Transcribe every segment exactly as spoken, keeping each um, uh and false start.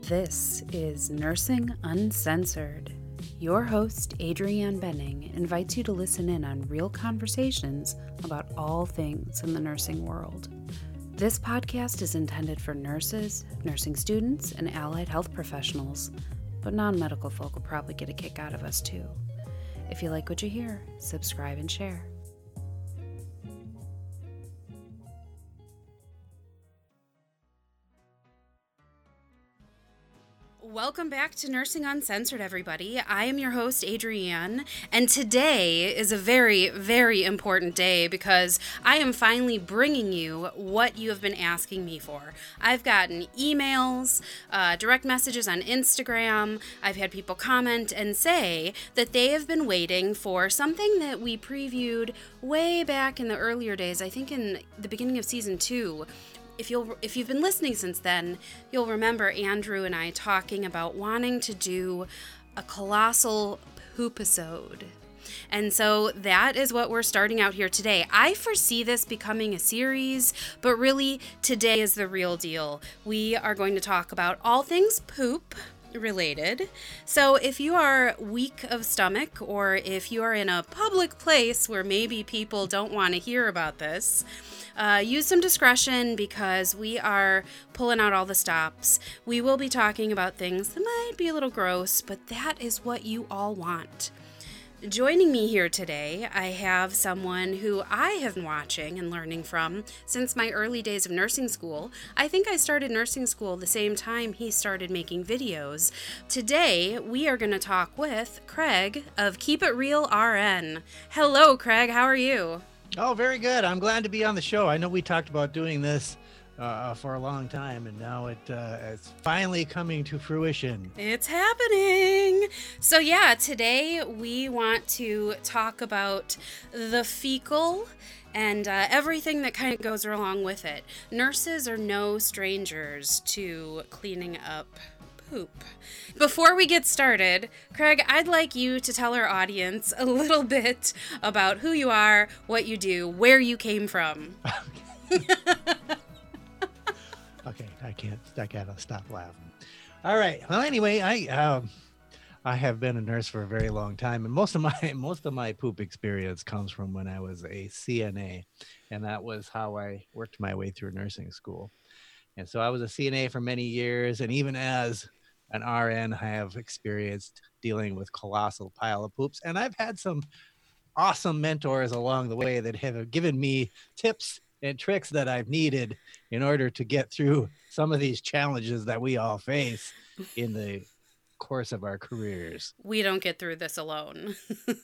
This is Nursing Uncensored. Your host, Adrienne Benning, invites you to listen in on real conversations about all things in the nursing world. This podcast is intended for nurses, nursing students, and allied health professionals, but non-medical folk will probably get a kick out of us too. If you like what you hear, subscribe and share. Welcome back to Nursing Uncensored, everybody. I am your host, Adrienne, and today is a very, very important day because I am finally bringing you what you have been asking me for. I've gotten emails, uh, direct messages on Instagram. I've had people comment and say that they have been waiting for something that we previewed way back in the earlier days, I think in the beginning of season two. If you'll, if you've been listening since then, you'll remember Andrew and I talking about wanting to do a colossal poop-isode. And so that is what we're starting out here today. I foresee this becoming a series, but really today is the real deal. We are going to talk about all things poop related. So if you are weak of stomach, or if you are in a public place where maybe people don't want to hear about this, Uh, use some discretion because we are pulling out all the stops. We will be talking about things that might be a little gross, but that is what you all want. Joining me here today, I have someone who I have been watching and learning from since my early days of nursing school. I think I started nursing school the same time he started making videos. Today, we are going to talk with Craig of Keep It Real R N. Hello, Craig. How are you? Oh, very good. I'm glad to be on the show. I know we talked about doing this uh, for a long time, and now it uh, it's finally coming to fruition. It's happening. So yeah, today we want to talk about the fecal and uh, everything that kind of goes along with it. Nurses are no strangers to cleaning up poop. Before we get started, Craig, I'd like you to tell our audience a little bit about who you are, what you do, where you came from. Okay, I can't. I gotta stop laughing. All right. Well, anyway, I um, I have been a nurse for a very long time, and most of my most of my poop experience comes from when I was a C N A, and that was how I worked my way through nursing school. And so I was a C N A for many years, and even as an R N, I have experienced dealing with colossal pile of poops, and I've had some awesome mentors along the way that have given me tips and tricks that I've needed in order to get through some of these challenges that we all face in the course of our careers. We don't get through this alone.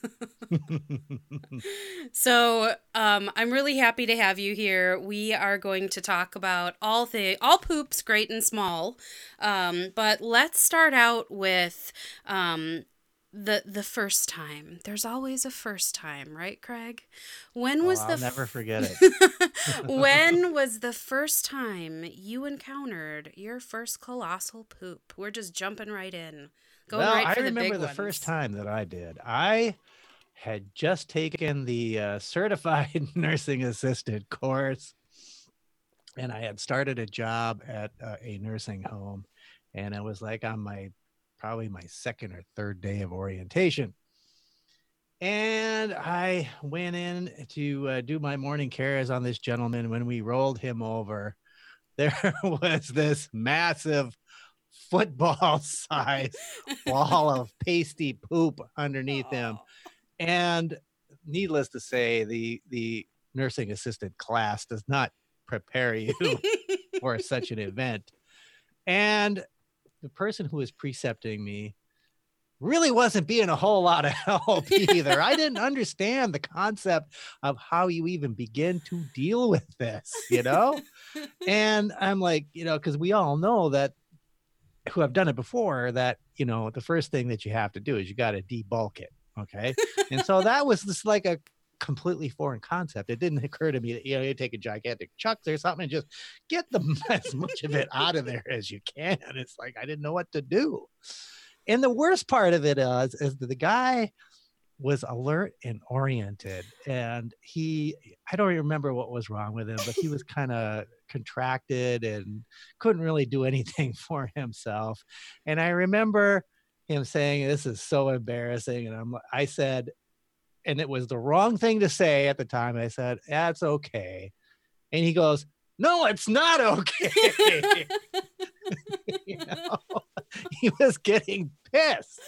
So um, I'm really happy to have you here. We are going to talk about all the all poops, great and small. Um, but let's start out with um, the the first time. There's always a first time, right, Craig? When was oh, the I'll never forget it. When was the first time you encountered your first colossal poop? We're just jumping right in. Going well, right for I the remember big the ones. first time that I did. I had just taken the uh, certified nursing assistant course, and I had started a job at uh, a nursing home, and it was like on my probably my second or third day of orientation. And I went in to uh, do my morning cares on this gentleman. When we rolled him over, there was this massive football size ball of pasty poop underneath him. And needless to say, the, the nursing assistant class does not prepare you for such an event. And the person who was precepting me really wasn't being a whole lot of help either. I didn't understand the concept of how you even begin to deal with this, you know? And I'm like, you know, because we all know that who have done it before, that, you know, the first thing that you have to do is you got to debulk it. Okay. And so that was just like a completely foreign concept. It didn't occur to me that, you know, you take a gigantic chuck or something and just get the as much of it out of there as you can. It's like, I didn't know what to do. And the worst part of it is, is that the guy was alert and oriented, and he, I don't remember what was wrong with him, but he was kind of contracted and couldn't really do anything for himself. And I remember him saying, "This is so embarrassing." And I'm, I said, and it was the wrong thing to say at the time. I said, "That's okay." And he goes, "No, it's not okay." You know, he was getting pissed.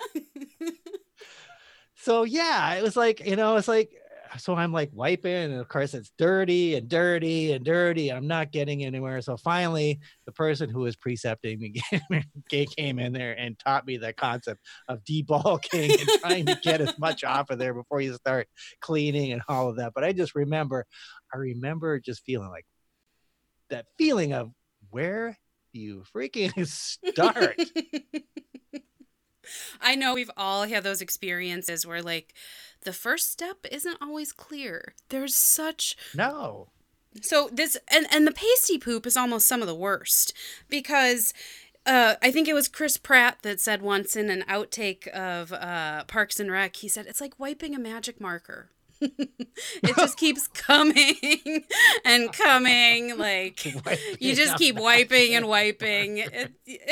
So yeah, it was like, you know, it's like, so I'm like wiping, and of course it's dirty and dirty and dirty. I'm not getting anywhere. So finally, the person who was precepting me came in there and taught me the concept of debulking and trying to get as much off of there before you start cleaning and all of that. But I just remember, I remember just feeling like that feeling of, where do you freaking start? I know we've all had those experiences where, like, the first step isn't always clear. There's such... No. So this, and, and the pasty poop is almost some of the worst, because uh, I think it was Chris Pratt that said once in an outtake of uh, Parks and Rec, he said, it's like wiping a magic marker. It just keeps coming and coming. Like, wiping you just keep wiping and wiping. It,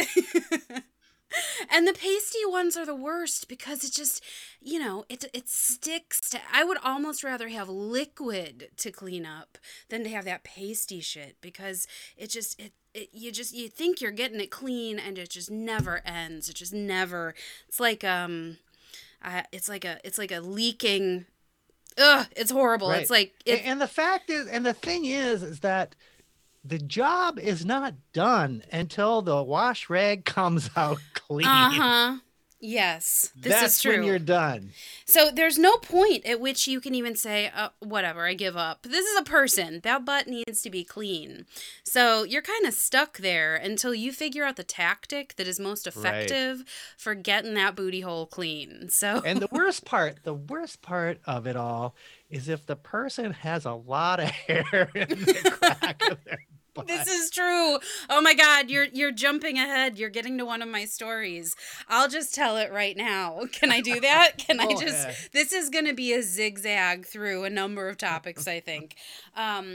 and the pasty ones are the worst because it just, you know, it it sticks to... I would almost rather have liquid to clean up than to have that pasty shit, because it just, it, it you just, you think you're getting it clean and it just never ends. It just never... It's like, um, uh, it's like a, it's like a leaking... Ugh, it's horrible. Right. It's like... It, and the fact is, and the thing is, is that the job is not done until the wash rag comes out clean. Uh-huh. Yes, this That's is true. when you're done. So there's no point at which you can even say, oh, whatever, I give up. This is a person. That butt needs to be clean. So you're kind of stuck there until you figure out the tactic that is most effective right. for getting that booty hole clean. So And the worst part, the worst part of it all is if the person has a lot of hair in the crack of their butt. This is true. Oh my God, you're you're jumping ahead. You're getting to one of my stories. I'll just tell it right now. Can I do that? Can I just? Ahead. This is going to be a zigzag through a number of topics, I think. Um,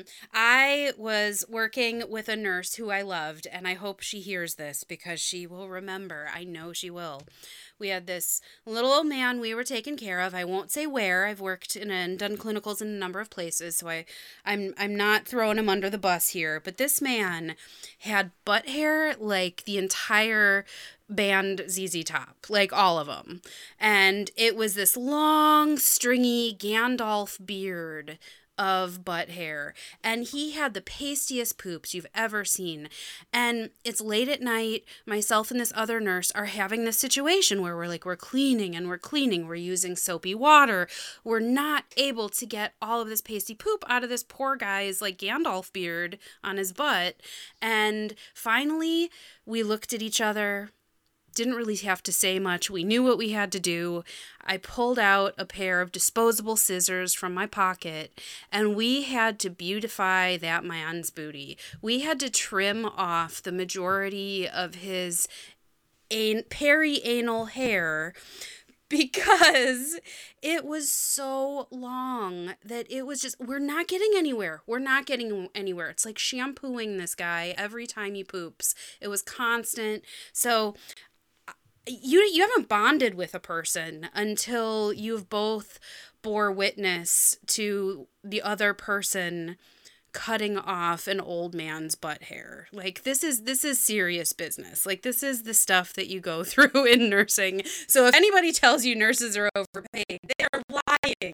I was working with a nurse who I loved, and I hope she hears this because she will remember. I know she will. We had this little old man we were taking care of. I won't say where. I've worked in and done clinicals in a number of places, so I, I'm I'm not throwing him under the bus here. But this man had butt hair like the entire band Z Z Top, like all of them. And it was this long, stringy Gandalf beard of butt hair, and he had the pastiest poops you've ever seen. And it's late at night, myself and this other nurse are having this situation where we're like, we're cleaning and we're cleaning, we're using soapy water, we're not able to get all of this pasty poop out of this poor guy's like Gandalf beard on his butt. And finally we looked at each other, didn't really have to say much. We knew what we had to do. I pulled out a pair of disposable scissors from my pocket, and we had to beautify that man's booty. We had to trim off the majority of his an- perianal hair because it was so long that it was just, we're not getting anywhere. We're not getting anywhere. It's like shampooing this guy every time he poops. It was constant. So You you haven't bonded with a person until you've both bore witness to the other person cutting off an old man's butt hair. Like, this is this is serious business. Like, this is the stuff that you go through in nursing. So if anybody tells you nurses are overpaid, they are lying.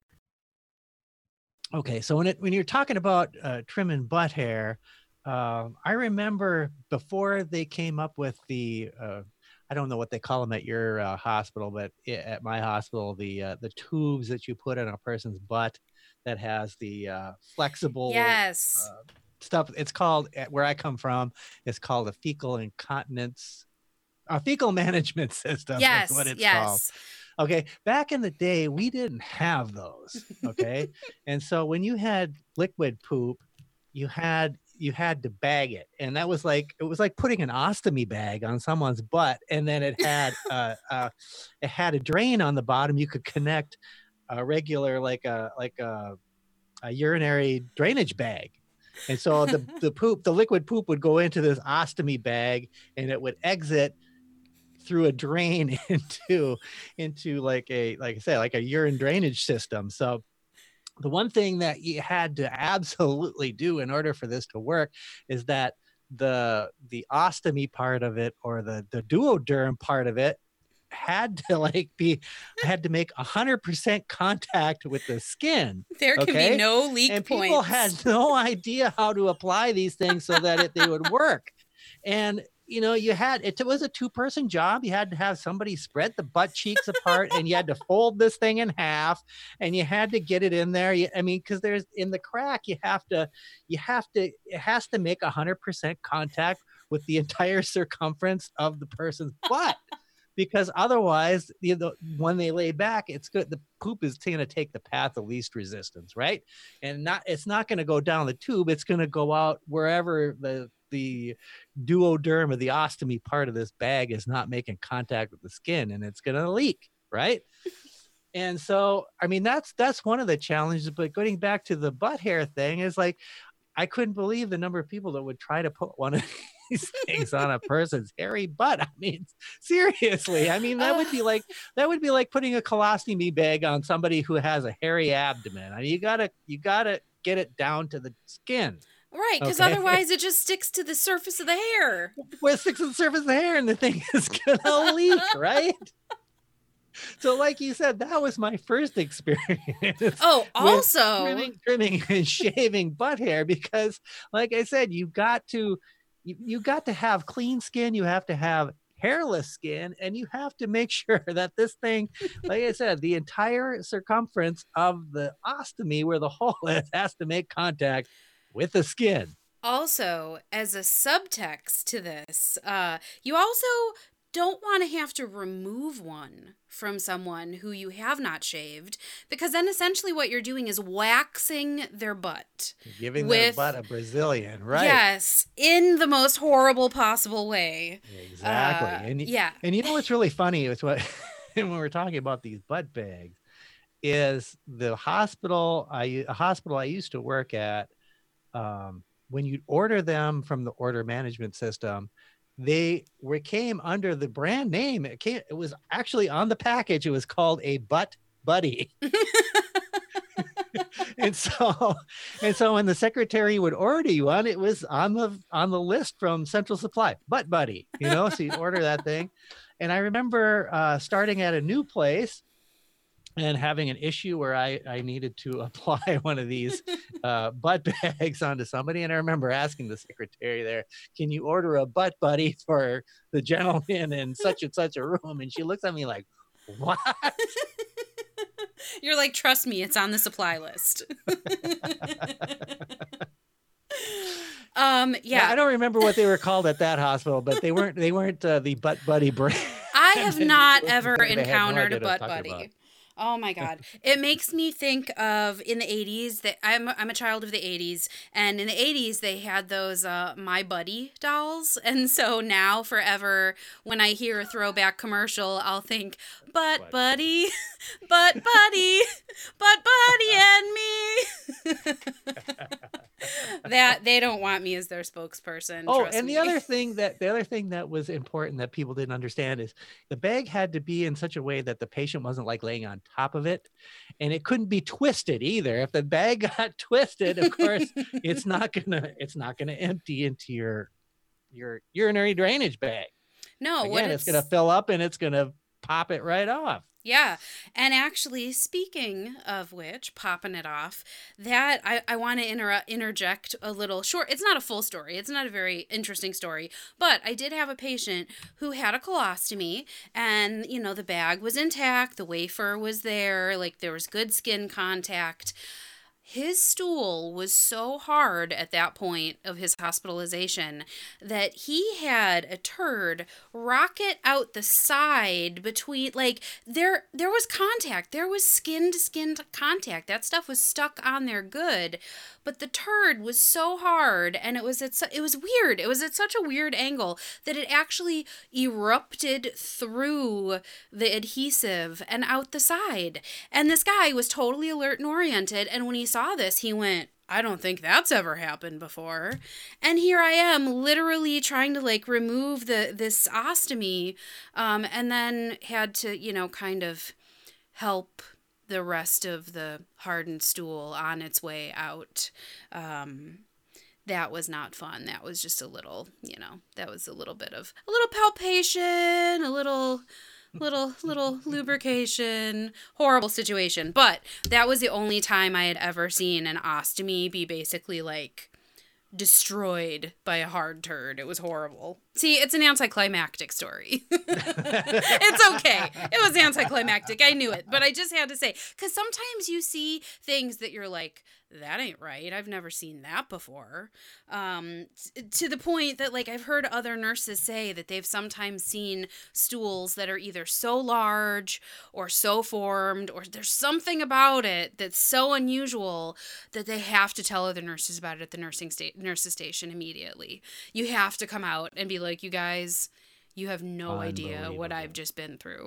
Okay, so when it when you're talking about uh, trimming butt hair, uh, I remember before they came up with the uh, I don't know what they call them at your uh, hospital, but at my hospital, the uh, the tubes that you put in a person's butt that has the uh, flexible yes. uh, stuff. It's called, where I come from, it's called a fecal incontinence, a fecal management system. Yes, is what it's yes. called. Okay, back in the day, we didn't have those. Okay, and so when you had liquid poop, you had you had to bag it, and that was like it was like putting an ostomy bag on someone's butt, and then it had uh, uh it had a drain on the bottom. You could connect a regular like a like a, a urinary drainage bag. And so the the poop, the liquid poop would go into this ostomy bag, and it would exit through a drain into into like a like I said like a urine drainage system. So the one thing that you had to absolutely do in order for this to work is that the the ostomy part of it, or the the duoderm part of it, had to like be had to make a hundred percent contact with the skin. There can okay? be no leak and points. People had no idea how to apply these things so that it, they would work. And you know, you had it, it was a two-person job. You had to have somebody spread the butt cheeks apart, and you had to fold this thing in half, and you had to get it in there. You, I mean, because there's in the crack, you have to, you have to, it has to make a hundred percent contact with the entire circumference of the person's butt, because otherwise, you know, when they lay back, it's good. The poop is going to take the path of least resistance, right? And not, it's not going to go down the tube. It's going to go out wherever the the duoderm, or the ostomy part of this bag, is not making contact with the skin, and it's going to leak, right? And so, I mean, that's that's one of the challenges. But going back to the butt hair thing, is like, I couldn't believe the number of people that would try to put one of these things on a person's hairy butt. I mean, seriously, I mean, that would be like that would be like putting a colostomy bag on somebody who has a hairy abdomen. I mean, you gotta you gotta get it down to the skin. Right, because okay? otherwise it just sticks to the surface of the hair. Well, it sticks to the surface of the hair, and the thing is gonna leak, right? So, like you said, that was my first experience. Oh, also trimming, trimming and shaving butt hair, because, like I said, you got to, you, you got to have clean skin. You have to have hairless skin, and you have to make sure that this thing, like I said, the entire circumference of the ostomy, where the hole is, has to make contact with the skin. Also, as a subtext to this, uh, you also don't want to have to remove one from someone who you have not shaved, because then essentially what you're doing is waxing their butt. Giving with, their butt a Brazilian, right? Yes, in the most horrible possible way. Exactly. Uh, and yeah. And you know what's really funny is what when we're talking about these butt bags, is the hospital I a hospital I used to work at. Um, when you order them from the order management system, they were came under the brand name. It came, it was actually on the package. It was called a Butt Buddy. and so, and so when the secretary would order you one, it was on the, on the list from Central Supply, Butt Buddy, you know, so you order that thing. And I remember uh, starting at a new place and having an issue where I, I needed to apply one of these uh, butt bags onto somebody. And I remember asking the secretary there, can you order a Butt Buddy for the gentleman in such and such a room? And she looks at me like, what? You're like, trust me, it's on the supply list. um, yeah. yeah. I don't remember what they were called at that hospital, but they weren't, they weren't uh, the Butt Buddy brand. I have not ever they encountered no a Butt Buddy. About. Oh my God. It makes me think of in the eighties that I'm I'm a child of the eighties, and in the eighties they had those uh, My Buddy dolls. And so now forever when I hear a throwback commercial, I'll think Butt Buddy, Butt Buddy, Butt Buddy and me. That they don't want me as their spokesperson. Oh, trust and me. the other thing that the other thing that was important that people didn't understand is the bag had to be in such a way that the patient wasn't like laying on top of it, and it couldn't be twisted either. If the bag got twisted, of course, it's not gonna it's not gonna empty into your your urinary drainage bag. No, Again, what it's, it's gonna fill up and it's gonna pop it right off. Yeah. And actually, speaking of which, popping it off, that I, I want to inter- interject a little short. It's not a full story. It's not a very interesting story. But I did have a patient who had a colostomy, and, you know, the bag was intact. The wafer was there. Like, there was good skin contact. his stool was so hard at that point of his hospitalization that he had a turd rocket out the side between, like, there there was contact. There was skin to skin contact. That stuff was stuck on there good. But the turd was so hard, and it was at su- it was weird. It was at such a weird angle that it actually erupted through the adhesive and out the side. And this guy was totally alert and oriented, and when he saw this, he went, I don't think that's ever happened before. And here I am literally trying to like remove the this ostomy, um, and then had to, you know, kind of help the rest of the hardened stool on its way out. Um, that was not fun. That was just a little, you know, that was a little bit of a little palpation, a little little little lubrication, horrible situation. But that was the only time I had ever seen an ostomy be basically like destroyed by a hard turd. It was horrible. See, it's an anticlimactic story. It's okay. It was anticlimactic. I knew it, but I just had to say, because sometimes you see things that you're like, that ain't right. I've never seen that before. Um, t- to the point that, like, I've heard other nurses say that they've sometimes seen stools that are either so large or so formed, or there's something about it that's so unusual that they have to tell other nurses about it at the nursing sta- nurses station immediately. You have to come out and be like, you guys, you have no idea what I've just been through.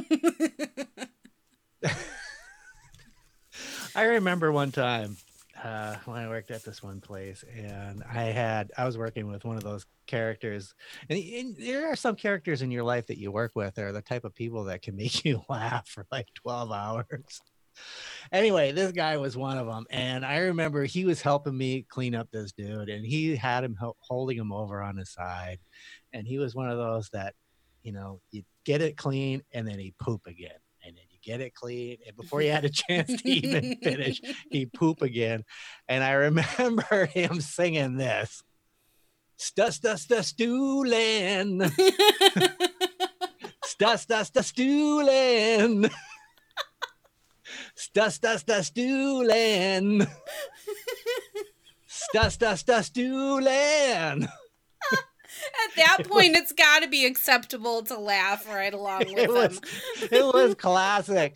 I remember one time uh, when I worked at this one place, and I had I was working with one of those characters, and, and there are some characters in your life that you work with that are the type of people that can make you laugh for like twelve hours. Anyway, this guy was one of them, and I remember he was helping me clean up this dude, and he had him ho- holding him over on his side, and he was one of those that, you know, you get it clean and then he poop again, and then you get it clean, and before you had a chance to even finish, he poop again. And I remember him singing this, "Stus, stus, stus, stoolin', stus, stus, stus, stoolin'. Stus, stus, stus, stoolin'. Stus, stus, stus, stoolin'." At that point, it's got to be acceptable to laugh right along with it was, them. It was classic.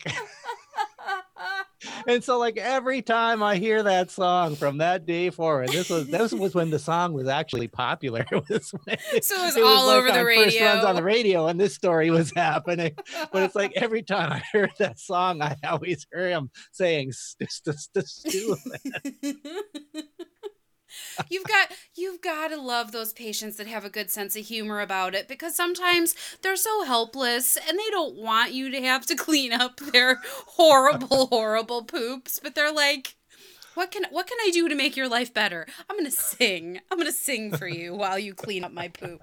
And so, like, every time I hear that song from that day forward, this was this was when the song was actually popular. It was when, So it was it all was over like the on radio. First runs on the radio, and this story was happening. But it's like every time I heard that song, I always hear him saying, "St- st- st- stoolin'." You've got you've got to love those patients that have a good sense of humor about it, because sometimes they're so helpless and they don't want you to have to clean up their horrible, horrible poops, but they're like, what can what can I do to make your life better? I'm going to sing. I'm going to sing for you while you clean up my poop.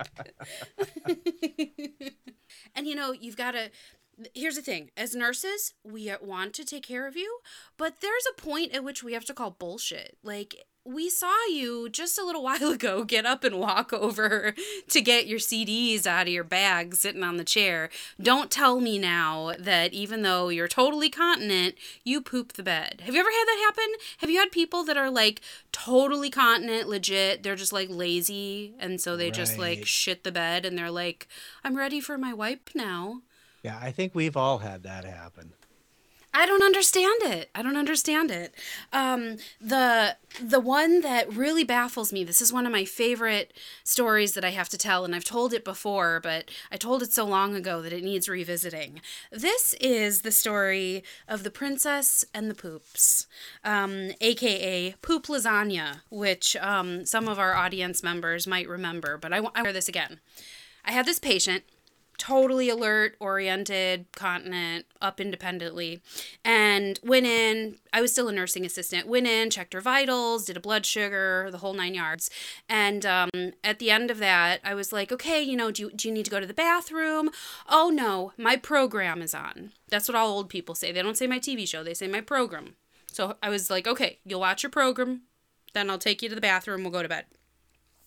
And you know, you've got to Here's the thing. As nurses, we want to take care of you, but there's a point at which we have to call bullshit. Like, we saw you just a little while ago get up and walk over to get your C Ds out of your bag sitting on the chair. Don't tell me now that even though you're totally continent, you poop the bed. Have you ever had that happen? Have you had people that are like totally continent, legit, they're just like lazy, and so they right. just like shit the bed and they're like, I'm ready for my wipe now. Yeah, I think we've all had that happen. I don't understand it. I don't understand it. Um, the the one that really baffles me, this is one of my favorite stories that I have to tell, and I've told it before, but I told it so long ago that it needs revisiting. This is the story of the princess and the poops, um, a k a. Poop Lasagna, which um, some of our audience members might remember, but I want to hear this again. I had this patient, totally alert, oriented, continent, up independently, and went in. I was still a nursing assistant. Went in, checked her vitals, did a blood sugar, the whole nine yards. And um, at the end of that, I was like, okay, you know, do you, do you need to go to the bathroom? Oh, no, my program is on. That's what all old people say. They don't say my T V show. They say my program. So I was like, okay, you'll watch your program, then I'll take you to the bathroom. We'll go to bed.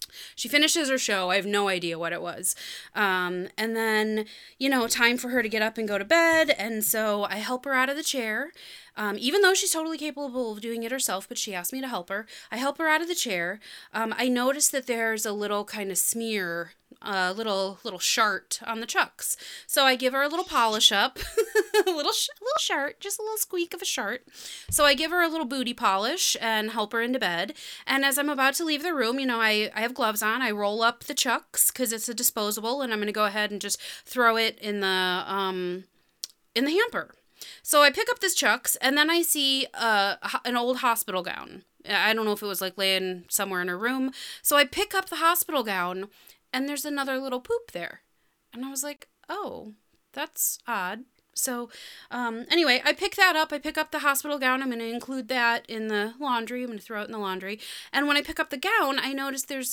She finishes her show. I have no idea what it was. Um, and then, you know, time for her to get up and go to bed. And so I help her out of the chair, um, even though she's totally capable of doing it herself, but she asked me to help her. I help her out of the chair. Um, I notice that there's a little kind of smear, a little little shart on the chucks. So I give her a little polish up, a little sh- little shart, just a little squeak of a shart. So I give her a little booty polish and help her into bed. And as I'm about to leave the room, you know, I, I have gloves on. I roll up the chucks because it's a disposable, and I'm going to go ahead and just throw it in the um in the hamper. So I pick up this chucks, and then I see uh, an old hospital gown. I don't know if it was like laying somewhere in her room. So I pick up the hospital gown, and there's another little poop there. And I was like, oh, that's odd. So um, anyway, I pick that up. I pick up the hospital gown. I'm going to include that in the laundry. I'm going to throw it in the laundry. And when I pick up the gown, I notice there's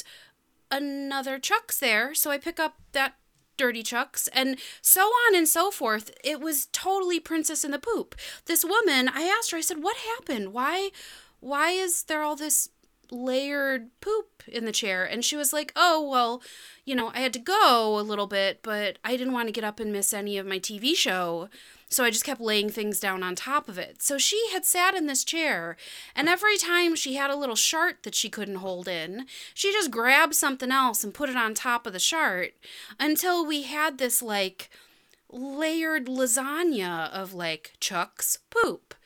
another chucks there. So I pick up that dirty chucks, and so on and so forth. It was totally Princess in the Poop. This woman, I asked her, I said, what happened? Why, why is there all this layered poop in the chair? And she was like, oh, well, you know, I had to go a little bit, but I didn't want to get up and miss any of my T V show. So I just kept laying things down on top of it. So she had sat in this chair, and every time she had a little shart that she couldn't hold in, she just grabbed something else and put it on top of the shart until we had this, like, layered lasagna of, like, Chuck's poop,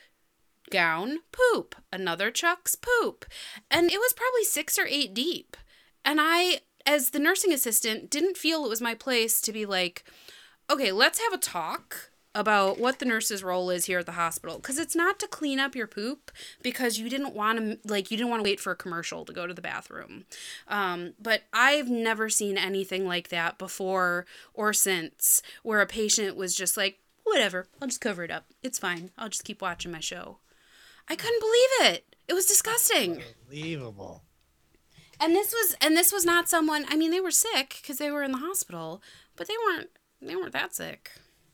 gown, poop, another Chuck's poop. And it was probably six or eight deep. And I, as the nursing assistant, didn't feel it was my place to be like, okay, let's have a talk about what the nurse's role is here at the hospital, because it's not to clean up your poop because you didn't want to, like, you didn't want to wait for a commercial to go to the bathroom. Um, but I've never seen anything like that before or since, where a patient was just like, whatever, I'll just cover it up. It's fine. I'll just keep watching my show. I couldn't believe it. It was disgusting. Unbelievable. And this was, and this was not someone, I mean, they were sick because they were in the hospital, but they weren't, they weren't that sick.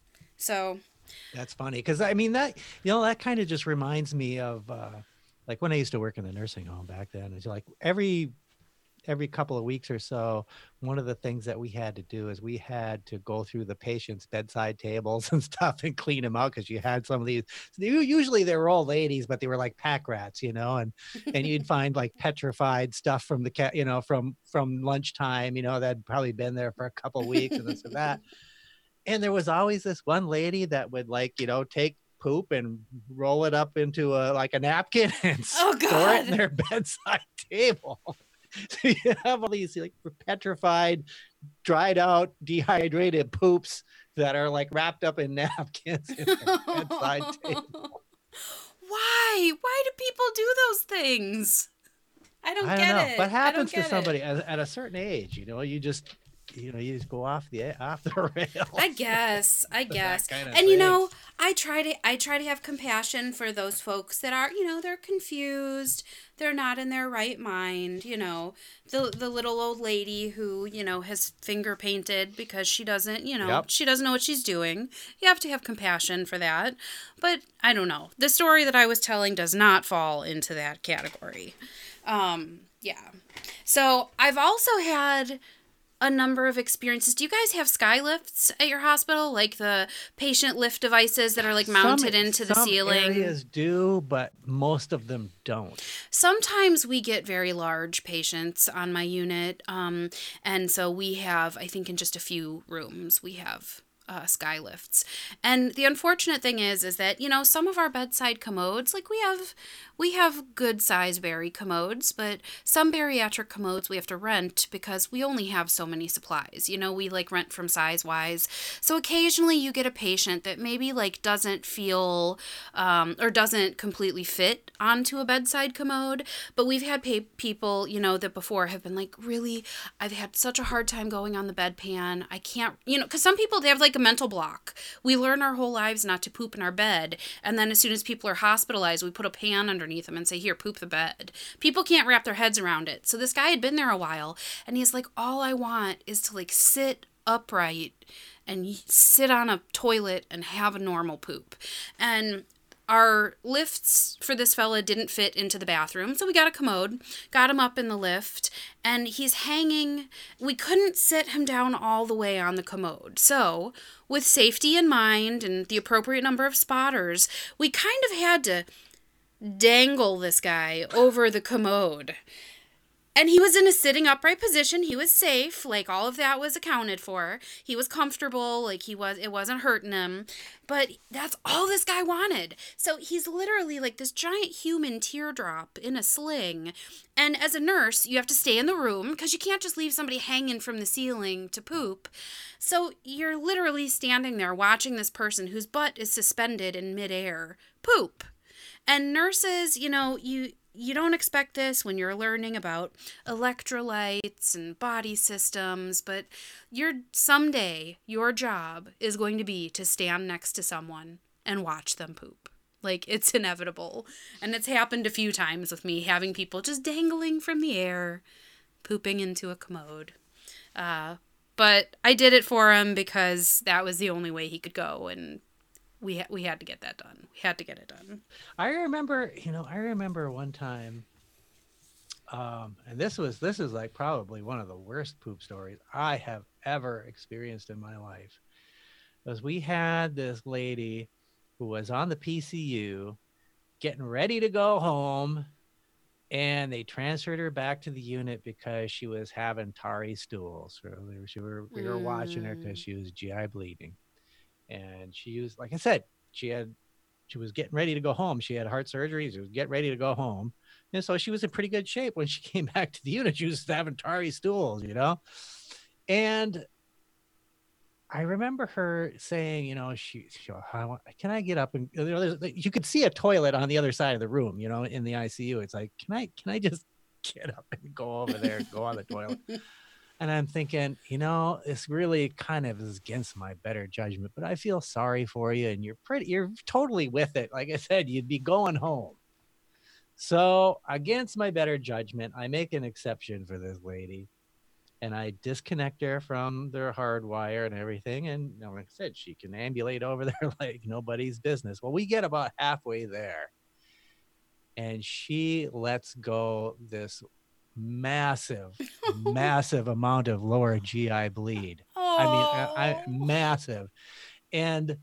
So that's funny, because I mean that, you know, that kind of just reminds me of uh like when I used to work in the nursing home back then. It's like every every couple of weeks or so, one of the things that we had to do is we had to go through the patient's bedside tables and stuff and clean them out, because you had some of these, usually they were old ladies, but they were like pack rats, you know, and and you'd find like petrified stuff from the cat, you know, from from lunchtime, you know, that had probably been there for a couple of weeks and this and that. And there was always this one lady that would, like, you know, take poop and roll it up into a like a napkin and Oh, store God. it in their bedside table. So you have all these like petrified, dried out, dehydrated poops that are like wrapped up in napkins in their bedside table. Why? Why do people do those things? I don't, I don't get know. it. What happens I don't to get somebody it. at, at a certain age? You know, you just, you know, you just go off the off the rails. I guess. I guess. kind of And you thing. know, I try to I try to have compassion for those folks that are, you know, they're confused. They're not in their right mind, you know. The the little old lady who, you know, has finger painted because she doesn't, you know, Yep. she doesn't know what she's doing. You have to have compassion for that. But I don't know. The story that I was telling does not fall into that category. Um, yeah. So, I've also had a number of experiences. Do you guys have sky lifts at your hospital? Like the patient lift devices that are like mounted Some- into the some ceiling? areas do, but most of them don't. Sometimes we get very large patients on my unit. Um, and so we have, I think in just a few rooms, we have uh, sky lifts. And the unfortunate thing is, is that, you know, some of our bedside commodes, like we have, we have good size Barry commodes, but some bariatric commodes we have to rent because we only have so many supplies. You know, we like rent from Size Wise. So occasionally you get a patient that maybe like doesn't feel, um, or doesn't completely fit onto a bedside commode. But we've had pa- people, you know, that before have been like, really, I've had such a hard time going on the bedpan. I can't, you know, because some people, they have like a mental block. We learn our whole lives not to poop in our bed. And then as soon as people are hospitalized, we put a pan underneath them and say, here, poop the bed. People can't wrap their heads around it. So this guy had been there a while and he's like, all I want is to like sit upright and sit on a toilet and have a normal poop. And our lifts for this fella didn't fit into the bathroom, so we got a commode, got him up in the lift, and he's hanging. We couldn't sit him down all the way on the commode. So, with safety in mind and the appropriate number of spotters, we kind of had to dangle this guy over the commode. And he was in a sitting upright position. He was safe. Like, all of that was accounted for. He was comfortable. Like, he was, it wasn't hurting him. But that's all this guy wanted. So he's literally like this giant human teardrop in a sling. And as a nurse, you have to stay in the room because you can't just leave somebody hanging from the ceiling to poop. So you're literally standing there watching this person whose butt is suspended in midair poop. And nurses, you know, you... You don't expect this when you're learning about electrolytes and body systems, but your someday your job is going to be to stand next to someone and watch them poop. Like, it's inevitable. And it's happened a few times with me, having people just dangling from the air, pooping into a commode. Uh, but I did it for him because that was the only way he could go, and We ha- we had to get that done. We had to get it done. I remember, you know, I remember one time, um, and this was, this is like probably one of the worst poop stories I have ever experienced in my life. Was we had this lady who was on the P C U getting ready to go home, and they transferred her back to the unit because she was having tarry stools. So we were, she were, we were mm. watching her because she was G I bleeding. And she was, like I said, she had, she was getting ready to go home. She had heart surgery. She was getting ready to go home. And so she was in pretty good shape when she came back to the unit. She was having tarry stools, you know? And I remember her saying, you know, she, she I want, can I get up and, you know, you could see a toilet on the other side of the room, you know, in the I C U. It's like, can I, can I just get up and go over there and go on the toilet? And I'm thinking, you know, this really kind of is against my better judgment, but I feel sorry for you. And you're pretty, you're totally with it. Like I said, you'd be going home. So against my better judgment, I make an exception for this lady, and I disconnect her from their hard wire and everything. And you know, like I said, she can ambulate over there like nobody's business. Well, we get about halfway there, and she lets go this massive, massive amount of lower G I bleed. Oh. I mean, I, I, massive. And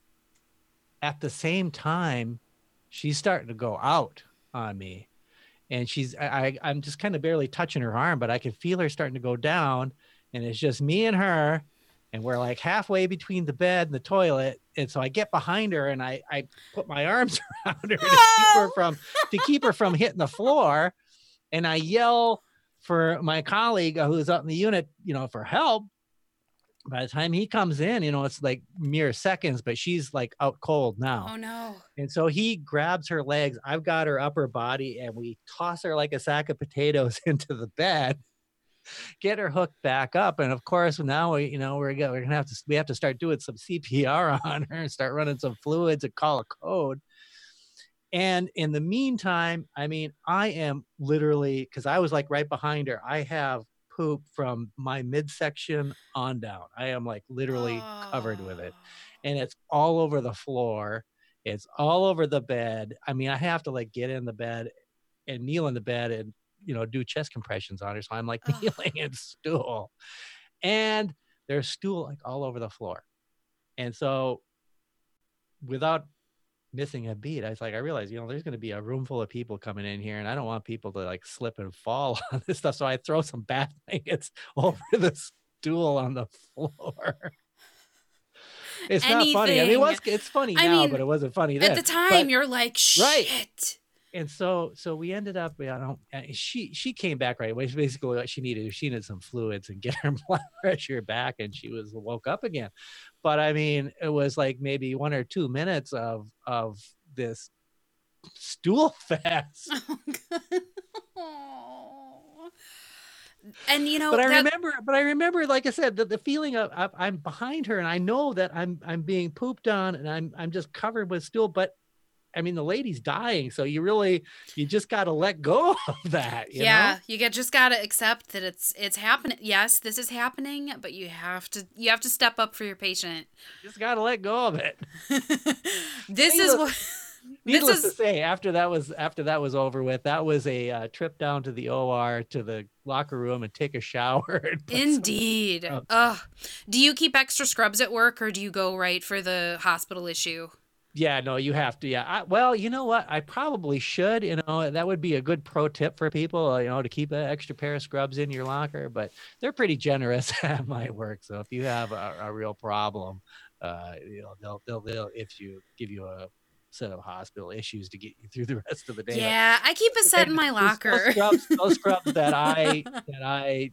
at the same time, she's starting to go out on me. And she's, I, I'm just kind of barely touching her arm, but I can feel her starting to go down. And it's just me and her. And we're like halfway between the bed and the toilet. And so I get behind her and I, I put my arms around her to keep her from, to keep her from hitting the floor. And I yell for my colleague who's up in the unit, you know, for help. By the time he comes in, you know, it's like mere seconds, but she's like out cold now. Oh, no. And so he grabs her legs. I've got her upper body, and we toss her like a sack of potatoes into the bed, get her hooked back up. And of course, now we, you know, we're, we're going to have to, we have to start doing some C P R on her and start running some fluids and call a code. And in the meantime, I mean, I am literally, because I was like right behind her, I have poop from my midsection on down. I am like literally oh. covered with it. And it's all over the floor. It's all over the bed. I mean, I have to like get in the bed and kneel in the bed and, you know, do chest compressions on her. So I'm like oh. kneeling in stool. And there's stool like all over the floor. And so without missing a beat, I was like, I realized, you know, there's going to be a room full of people coming in here, and I don't want people to like slip and fall on this stuff. So I throw some bath blankets over the stool on the floor. It's Anything. Not funny. I mean, it was, it's funny I now, mean, but it wasn't funny then. At the time, but, you're like, shit. Right. And so, so we ended up, I don't, she, she came back right away. Basically what she needed, she needed some fluids and get her blood pressure back, and she was woke up again. But I mean, it was like maybe one or two minutes of, of this stool fest. Oh, God. Oh. And you know, but I that... remember, but I remember, like I said, the, the feeling of, of I'm behind her, and I know that I'm, I'm being pooped on, and I'm, I'm just covered with stool, but I mean, the lady's dying. So you really, you just got to let go of that. You yeah. know? You get, just got to accept that it's, it's happening. Yes, this is happening, but you have to, you have to step up for your patient. You just got to let go of it. This is what, Needless this is to say, after that was after that was over with, that was a uh, trip down to the O R to the locker room and take a shower. And put some indeed. scrubs. Ugh. Do you keep extra scrubs at work, or do you go right for the hospital issue? Yeah, no, you have to. Yeah. I, well, you know what? I probably should. You know, that would be a good pro tip for people, uh, you know, to keep an extra pair of scrubs in your locker, but they're pretty generous at my work. So if you have a, a real problem, uh, you know, they'll, they'll, they'll, if you give you a set of hospital issues to get you through the rest of the day. Yeah, I keep a set in my Those- locker. Those scrubs, those scrubs that I, that I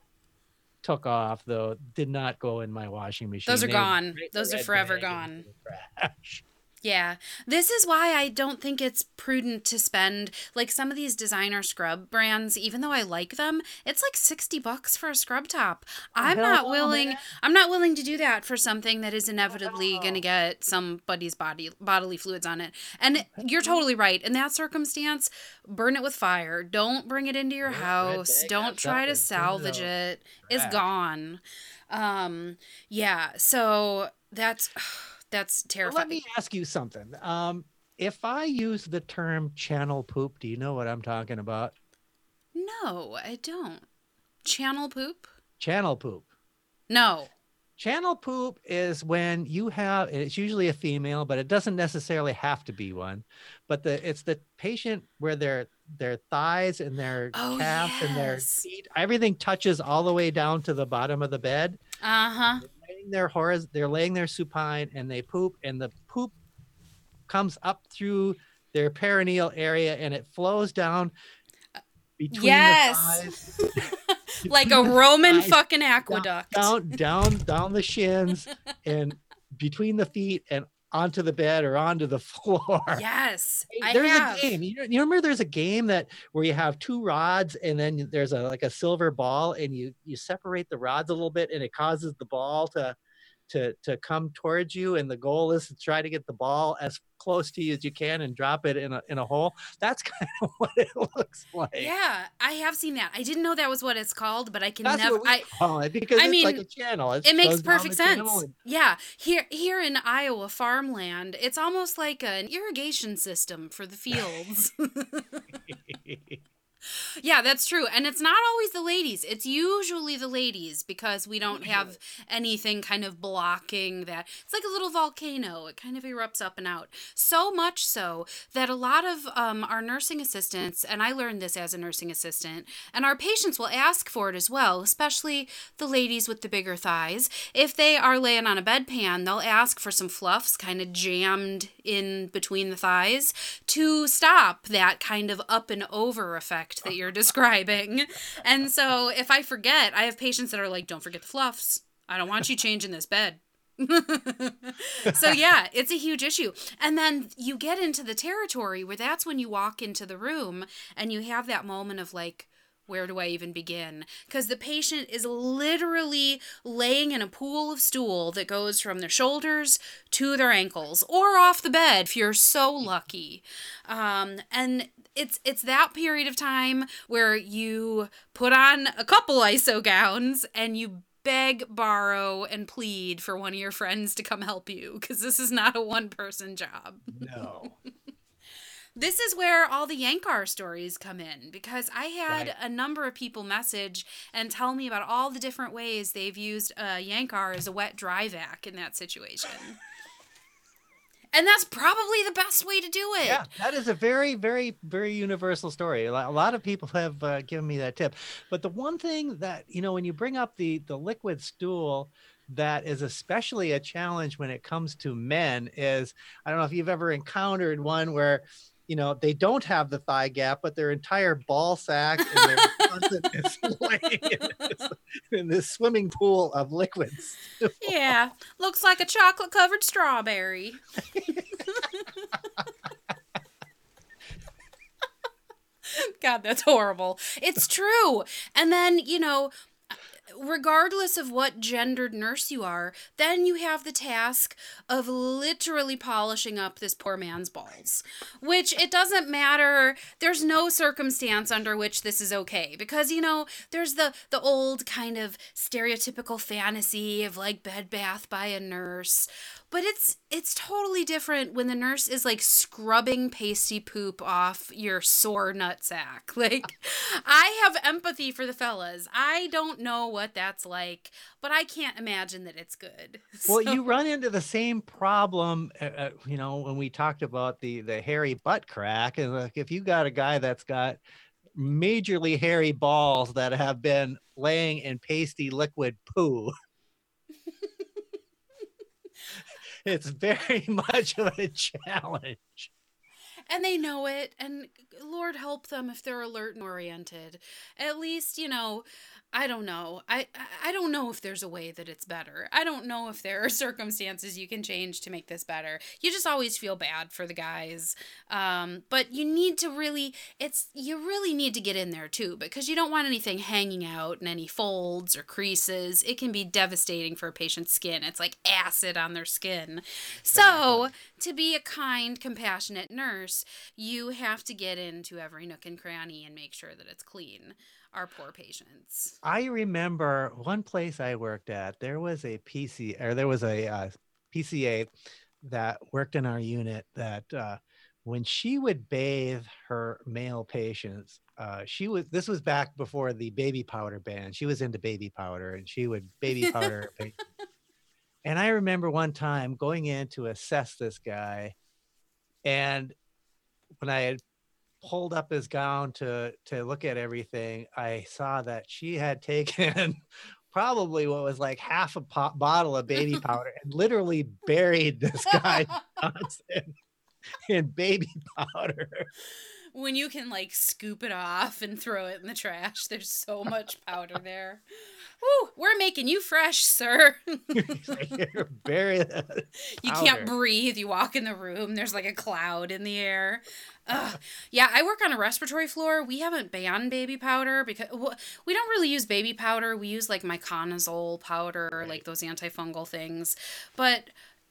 took off though, did not go in my washing machine. Those are They gone. went right in Those the are red forever bag into gone. the trash. Yeah, this is why I don't think it's prudent to spend like some of these designer scrub brands, even though I like them, it's like sixty bucks for a scrub top. I'm hell not no, willing man. I'm not willing to do that for something that is inevitably no. going to get somebody's body bodily fluids on it. And you're totally right. In that circumstance, burn it with fire. Don't bring it into your Yeah, red house. bag Don't that try to sucker, burn it salvage out. it. It's Trash. gone. Um yeah, so that's that's Well, terrifying. let me ask you something. Um, if I use the term channel poop, do you know what I'm talking about? No, I don't. Channel poop? Channel poop. No. Channel poop is when you have, and it's usually a female, but it doesn't necessarily have to be one. But the it's the patient where their their thighs and their Oh, calves and their yes. feet, everything touches all the way down to the bottom of the bed. Uh-huh. Laying their horiz- they're laying there supine and they poop, and the poop comes up through their perineal area and it flows down between Yes. the thighs. Like a Roman Thighs fucking down, aqueduct. down, down, down the shins and between the feet and onto the bed or onto the floor. Yes. I There's have. a game. You, you remember there's a game that where you have two rods and then there's a like a silver ball and you you separate the rods a little bit and it causes the ball to to to come towards you, and the goal is to try to get the ball as close to you as you can and drop it in a in a hole. That's kind of what it looks like. Yeah, I have seen that. I didn't know that was what it's called, but I can That's never what we I call it because I it's mean, like a channel. It, it makes goes down perfect the channel sense. and- Yeah, here here in Iowa farmland, it's almost like an irrigation system for the fields. Yeah, that's true. And it's not always the ladies. It's usually the ladies because we don't have anything kind of blocking that. It's like a little volcano. It kind of erupts up and out. So much so that a lot of um, our nursing assistants, and I learned this as a nursing assistant, and our patients will ask for it as well, especially the ladies with the bigger thighs. If they are laying on a bedpan, they'll ask for some fluffs kind of jammed in between the thighs to stop that kind of up and over effect that you're describing. And so if I forget, I have patients that are like, don't forget the fluffs. I don't want you changing this bed. So yeah, it's a huge issue. And then you get into the territory where that's when you walk into the room and you have that moment of like, where do I even begin? Because the patient is literally laying in a pool of stool that goes from their shoulders to their ankles or off the bed if you're so lucky. Um, and it's it's that period of time where you put on a couple I S O gowns and you beg, borrow, and plead for one of your friends to come help you because this is not a one-person job. No. This is where all the Yankar stories come in because I had Right. a number of people message and tell me about all the different ways they've used uh, Yankar as a wet dry vac in that situation. And that's probably the best way to do it. Yeah, that is a very, very, very universal story. A lo- a lot of people have uh, given me that tip. But the one thing that, you know, when you bring up the the liquid stool, that is especially a challenge when it comes to men is, I don't know if you've ever encountered one where, you know, they don't have the thigh gap, but their entire ball sack and their content is laying in this, in this swimming pool of liquids. Yeah, looks like a chocolate covered strawberry. God, that's horrible. It's true. And then, you know, regardless of what gendered nurse you are, then you have the task of literally polishing up this poor man's balls. Which, it doesn't matter. There's no circumstance under which this is okay. Because, you know, there's the, the old kind of stereotypical fantasy of, like, bed bath by a nurse. But it's it's totally different when the nurse is, like, scrubbing pasty poop off your sore nutsack. Like, I have empathy for the fellas. I don't know what that's like, but I can't imagine that it's good. Well, So- you run into the same problem, uh, uh, you know, when we talked about the the hairy butt crack. And like, if you got a guy that's got majorly hairy balls that have been laying in pasty liquid poo, it's very much of a challenge. And they know it, and Lord help them if they're alert and oriented. At least, you know, I don't know. I, I don't know if there's a way that it's better. I don't know if there are circumstances you can change to make this better. You just always feel bad for the guys. Um, but you need to really, it's, you really need to get in there too, because you don't want anything hanging out and any folds or creases. It can be devastating for a patient's skin. It's like acid on their skin. So, to be a kind, compassionate nurse, you have to get into every nook and cranny and make sure that it's clean. Our poor patients. I remember one place I worked at, there was a P C or there was a uh, P C A that worked in our unit that uh, when she would bathe her male patients, uh, she was, this was back before the baby powder ban. She was into baby powder and she would baby powder her patients. And I remember one time going in to assess this guy, and when I had pulled up his gown to to look at everything, I saw that she had taken probably what was like half a pop bottle of baby powder and literally buried this guy in, in baby powder. When you can, like, scoop it off and throw it in the trash, there's so much powder there. Woo, we're making you fresh, sir. Bury that You powder. can't breathe. You walk in the room, there's like a cloud in the air. Ugh. Yeah, I work on a respiratory floor. We haven't banned baby powder because well, we don't really use baby powder. We use like miconazole powder, right. Like those antifungal things. But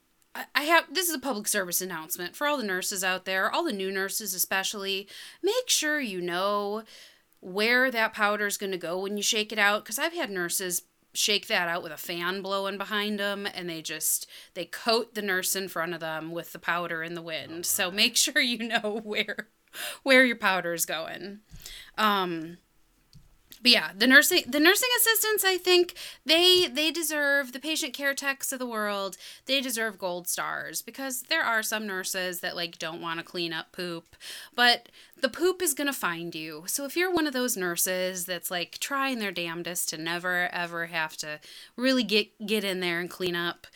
I have, this is a public service announcement for all the nurses out there, all the new nurses especially. Make sure you know where that powder is going to go when you shake it out, because I've had nurses shake that out with a fan blowing behind them, and they just, they coat the nurse in front of them with the powder in the wind. Oh, so make sure you know where where your powder is going. Um... But yeah, the nursing the nursing assistants, I think they they deserve, the patient care techs of the world, they deserve gold stars, because there are some nurses that like don't want to clean up poop, but the poop is going to find you. So if you're one of those nurses that's like trying their damnedest to never ever have to really get get in there and clean up,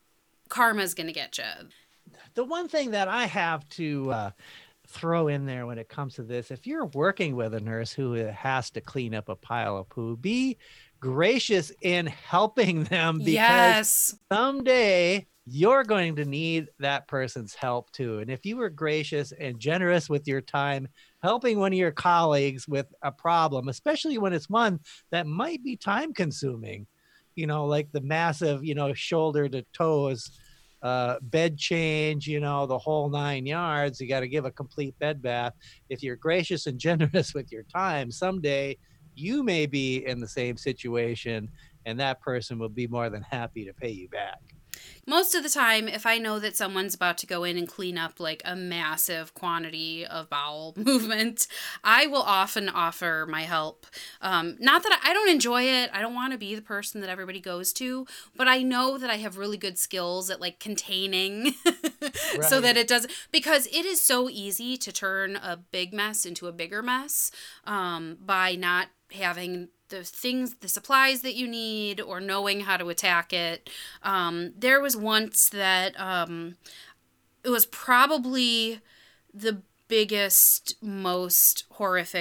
karma's going to get you. The one thing that I have to uh throw in there when it comes to this, if you're working with a nurse who has to clean up a pile of poo, be gracious in helping them, because yes. someday you're going to need that person's help too. And if you were gracious and generous with your time helping one of your colleagues with a problem, especially when it's one that might be time consuming, you know, like the massive, you know, shoulder to toes uh bed change, you know, the whole nine yards, you got to give a complete bed bath. If you're gracious and generous with your time, someday you may be in the same situation and that person will be more than happy to pay you back. Most of the time, if I know that someone's about to go in and clean up like a massive quantity of bowel movement, I will often offer my help. Um, not that I, I don't enjoy it. I don't want to be the person that everybody goes to, but I know that I have really good skills at like containing right. So that it does, because it is so easy to turn a big mess into a bigger mess um, by not having the things, the supplies that you need, or knowing how to attack it. Um, there was once that um, it was probably the biggest, most horrific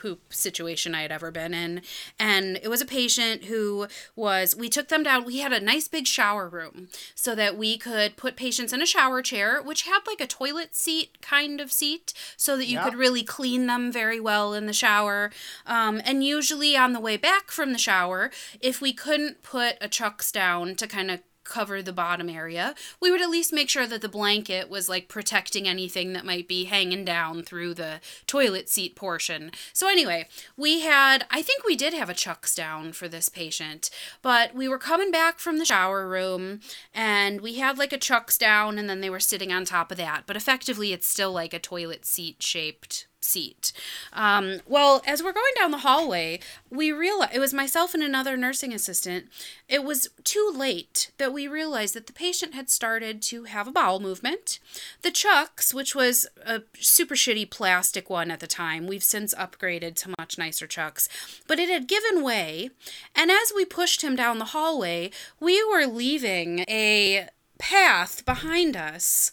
poop situation I had ever been in. And it was a patient who was, we took them down. We had a nice big shower room so that we could put patients in a shower chair, which had like a toilet seat kind of seat so that you Yeah. could really clean them very well in the shower. Um, and usually on the way back from the shower, if we couldn't put a chucks down to kind of cover the bottom area, we would at least make sure that the blanket was like protecting anything that might be hanging down through the toilet seat portion. So anyway, we had, I think we did have a chucks down for this patient, but we were coming back from the shower room and we had like a chucks down and then they were sitting on top of that, but effectively it's still like a toilet seat shaped seat. Um, well, as we're going down the hallway, we realized, it was myself and another nursing assistant, it was too late that we realized that the patient had started to have a bowel movement. The chucks, which was a super shitty plastic one at the time, we've since upgraded to much nicer chucks, but it had given way, and as we pushed him down the hallway, we were leaving a path behind us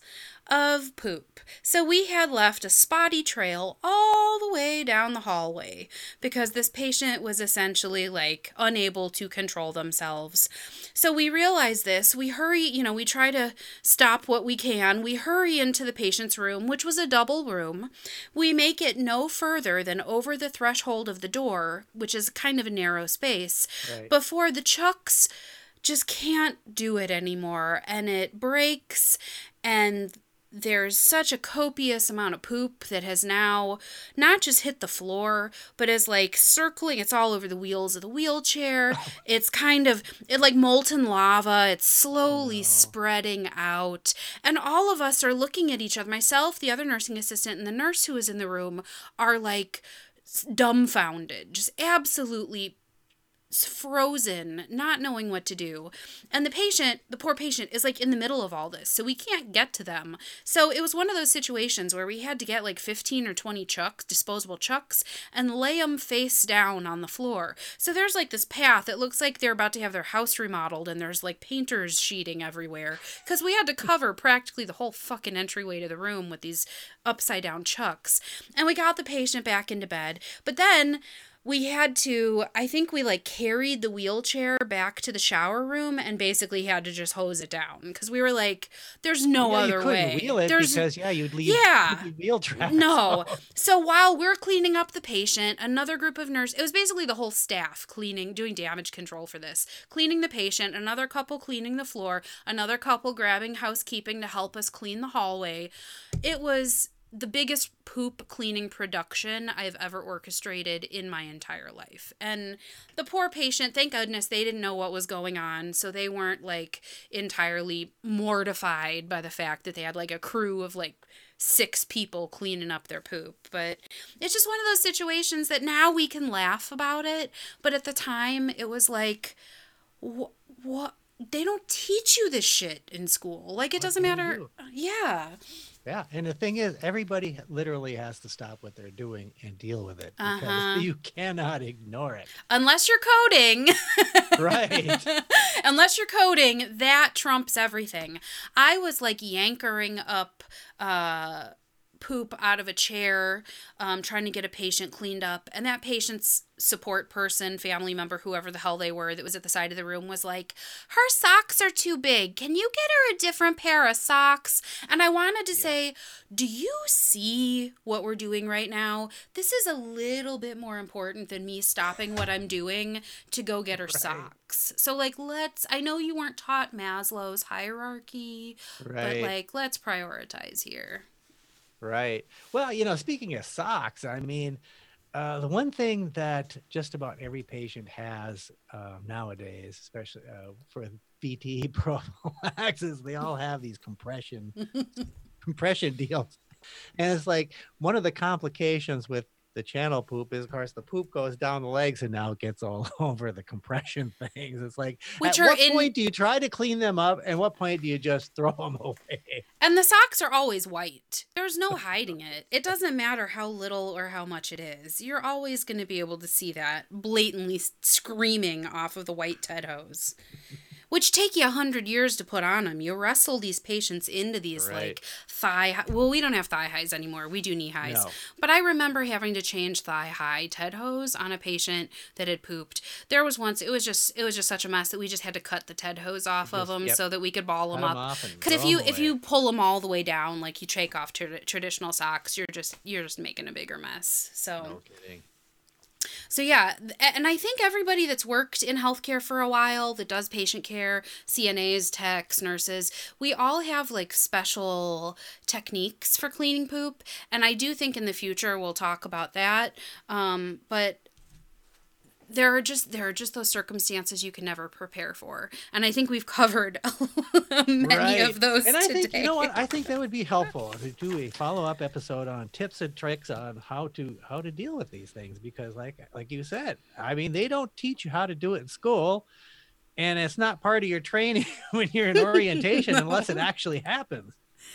of poop. So we had left a spotty trail all the way down the hallway because this patient was essentially like unable to control themselves. So we realize this, we hurry, you know, we try to stop what we can. We hurry into the patient's room, which was a double room. We make it no further than over the threshold of the door, which is kind of a narrow space, Right. before the chucks just can't do it anymore and it breaks, and there's such a copious amount of poop that has now not just hit the floor, but is like circling. It's all over the wheels of the wheelchair. It's kind of it like molten lava. It's slowly Oh, no. spreading out. And all of us are looking at each other. Myself, the other nursing assistant, and the nurse who was in the room are like dumbfounded, just absolutely frozen, not knowing what to do. And the patient, the poor patient, is like in the middle of all this, so we can't get to them. So it was one of those situations where we had to get like fifteen or twenty chucks, disposable chucks, and lay them face down on the floor. So there's like this path. It looks like they're about to have their house remodeled, and there's like painters sheeting everywhere because we had to cover practically the whole fucking entryway to the room with these upside down chucks. And we got the patient back into bed, but then we had to, I think we like carried the wheelchair back to the shower room and basically had to just hose it down because we were like, there's no Yeah, you other couldn't way. wheel it There's because yeah, you'd leave Yeah. you'd leave wheel tracks. no. So while we're cleaning up the patient, another group of nurses, it was basically the whole staff cleaning, doing damage control for this, cleaning the patient, another couple cleaning the floor, another couple grabbing housekeeping to help us clean the hallway. It was the biggest poop cleaning production I've ever orchestrated in my entire life. And the poor patient, thank goodness they didn't know what was going on, so they weren't like entirely mortified by the fact that they had like a crew of like six people cleaning up their poop. But it's just one of those situations that now we can laugh about it, but at the time it was like, what what they don't teach you this shit in school. Like, it What doesn't can you matter. do? Yeah. Yeah, and the thing is, everybody literally has to stop what they're doing and deal with it because Uh-huh. you cannot ignore it. Unless you're coding. Right. Unless you're coding, that trumps everything. I was like yankering up uh, poop out of a chair, um, trying to get a patient cleaned up. And that patient's support person, family member, whoever the hell they were that was at the side of the room was like, her socks are too big. Can you get her a different pair of socks? And I wanted to Yeah. say, do you see what we're doing right now? This is a little bit more important than me stopping what I'm doing to go get her Right. socks. So like, let's, I know you weren't taught Maslow's hierarchy, but Right. like, let's prioritize here. Right. Well, you know, speaking of socks, I mean, uh, the one thing that just about every patient has uh, nowadays, especially uh, for V T E prophylaxis, they all have these compression compression deals. And it's like one of the complications with the channel poop is, of course, the poop goes down the legs and now it gets all over the compression things. It's like, Which at are what in- point do you try to clean them up? And what point do you just throw them away? And the socks are always white. There's no hiding it. It doesn't matter how little or how much it is. You're always going to be able to see that blatantly screaming off of the white Ted hose. which take you a hundred years to put on them. You wrestle these patients into these Right. like thigh high. Well, we don't have thigh highs anymore. We do knee highs. No. But I remember having to change thigh high TED hose on a patient that had pooped. There was once, it was just it was just such a mess that we just had to cut the TED hose off of Just- them yep. so that we could ball them Cut 'em up. off and Because if throw you 'em if away. you pull them all the way down, like you take off tra- traditional socks, you're just you're just making a bigger mess. So. No kidding. So yeah, th- and I think everybody that's worked in healthcare for a while, that does patient care, C N As, techs, nurses, we all have like special techniques for cleaning poop. And I do think in the future we'll talk about that. Um, but there are just there are just those circumstances you can never prepare for. And I think we've covered many Right. of those and I today. think, you know what, I think that would be helpful to do a follow-up episode on tips and tricks on how to how to deal with these things, because like like you said, I mean, they don't teach you how to do it in school, and it's not part of your training when you're in orientation No. unless it actually happens.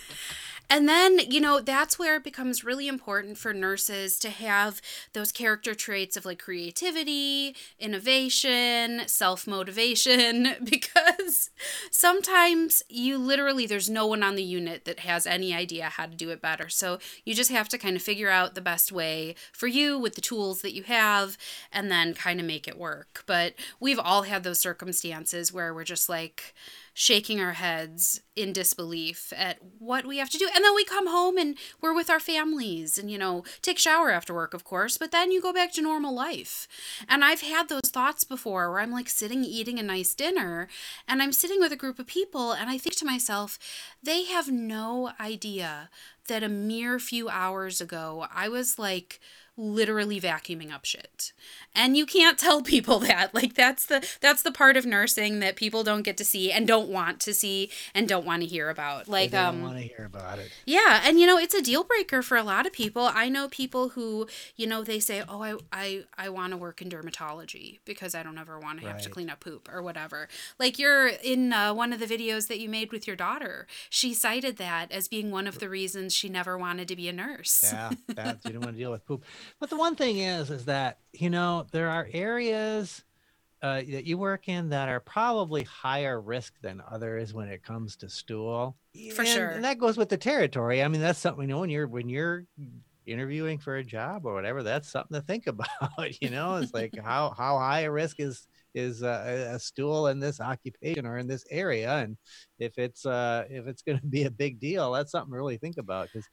And then, you know, that's where it becomes really important for nurses to have those character traits of like creativity, innovation, self-motivation, because sometimes you literally, there's no one on the unit that has any idea how to do it better. So you just have to kind of figure out the best way for you with the tools that you have and then kind of make it work. But we've all had those circumstances where we're just like, shaking our heads in disbelief at what we have to do. And then we come home and we're with our families and, you know, take a shower after work, of course, but then you go back to normal life. And I've had those thoughts before where I'm like sitting eating a nice dinner and I'm sitting with a group of people and I think to myself, they have no idea that a mere few hours ago, I was like literally vacuuming up shit. And you can't tell people that. Like that's the that's the part of nursing that people don't get to see and don't want to see and don't want to hear about. Like They don't um want to hear about it. yeah, and you know, it's a deal breaker for a lot of people. I know people who, you know, they say, "Oh, I I I want to work in dermatology because I don't ever want to have to Right. clean up poop or whatever." Like you're in uh, one of the videos that you made with your daughter. She cited that as being one of the reasons she never wanted to be a nurse. Yeah, that you don't want to deal with poop. But the one thing is, is that, you know, there are areas uh, that you work in that are probably higher risk than others when it comes to stool. For And- sure. And that goes with the territory. I mean, that's something, you know, when you're, when you're interviewing for a job or whatever, that's something to think about, you know, it's like how, how high a risk is, is uh, a stool in this occupation or in this area. And if it's, uh, if it's going to be a big deal, that's something to really think about. Because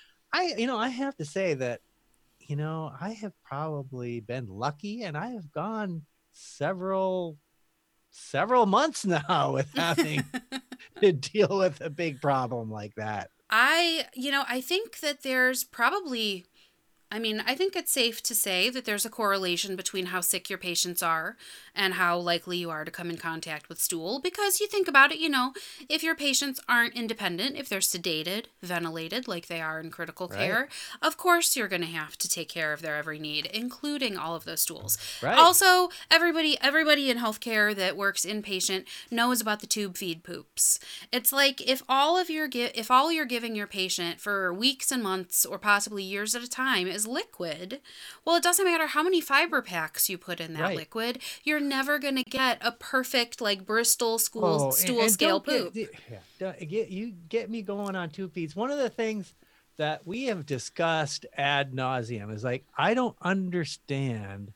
I, you know, I have to say that, you know, I have probably been lucky and I have gone several, several months now with having to deal with a big problem like that. I, you know, I think that there's probably, I mean, I think it's safe to say that there's a correlation between how sick your patients are and how likely you are to come in contact with stool. Because you think about it, you know, if your patients aren't independent, if they're sedated, ventilated like they are in critical Right. care, of course you're going to have to take care of their every need, including all of those stools. Right. Also, everybody everybody in healthcare that works inpatient knows about the tube feed poops. It's like if all of your gi- if all you're giving your patient for weeks and months or possibly years at a time is liquid, well, it doesn't matter how many fiber packs you put in that Right. liquid, you're never going to get a perfect like Bristol school Oh, and- stool and scale don't poop. get- yeah, don't get you get me going on tube feeds. One of the things that we have discussed ad nauseum is like, I don't understand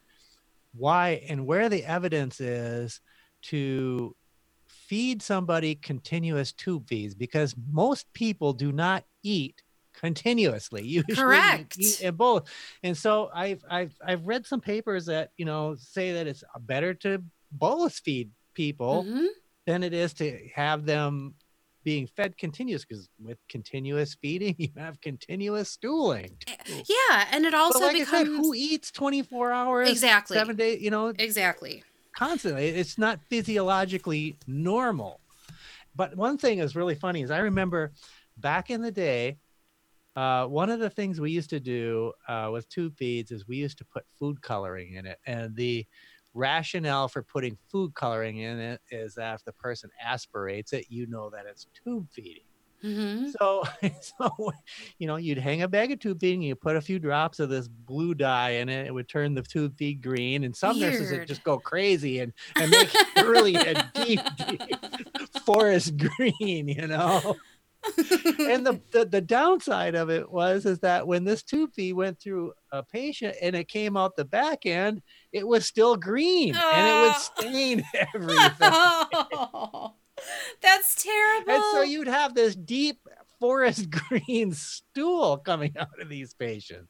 why and where the evidence is to feed somebody continuous tube feeds, because most people do not eat continuously. Usually you Correct. eat in both. And so I've I've I've read some papers that, you know, say that it's better to bolus feed people Mhm. than it is to have them being fed continuous, because with continuous feeding you have continuous stooling too. Yeah, and it also But like becomes I said, who eats twenty-four hours, Exactly. seven days, you know, Exactly. constantly? It's not physiologically normal. But one thing is really funny is I remember back in the day, uh, one of the things we used to do uh, with tube feeds is we used to put food coloring in it. And the rationale for putting food coloring in it is that if the person aspirates it, you know that it's tube feeding. Mm-hmm. So, so, you know, you'd hang a bag of tube feeding, you put a few drops of this blue dye in it, it would turn the tube feed green. And some nurses would Weird. just go crazy and, and make it really a deep, deep forest green, you know? And the, the the downside of it was is that when this tube feed went through a patient and it came out the back end, it was still green and it would Oh. stain everything. Oh, that's terrible. And so you'd have this deep forest green stool coming out of these patients.